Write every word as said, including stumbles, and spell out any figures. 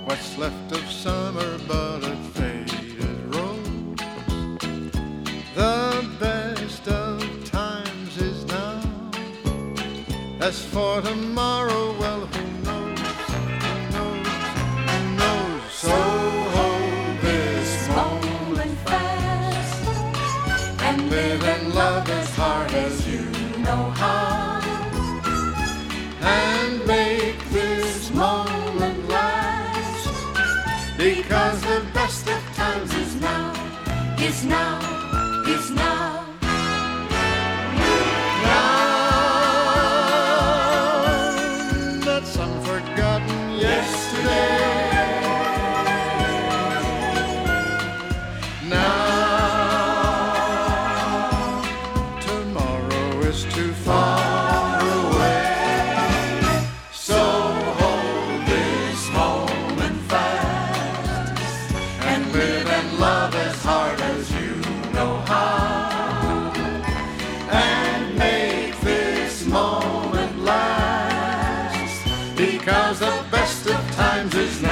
What's left of summer but a faded rose. The best of times is now. As for tomorrow, well, who knows, who knows, who knows. So hold this moment fast and live and love as hard as you know how, and make this moment last, because the best of times is now, is now, is now. Some forgotten yesterday. Now tomorrow is too far away. So hold this moment fast and live and love as hard as you know how, and make this moment last, because the best of times is now.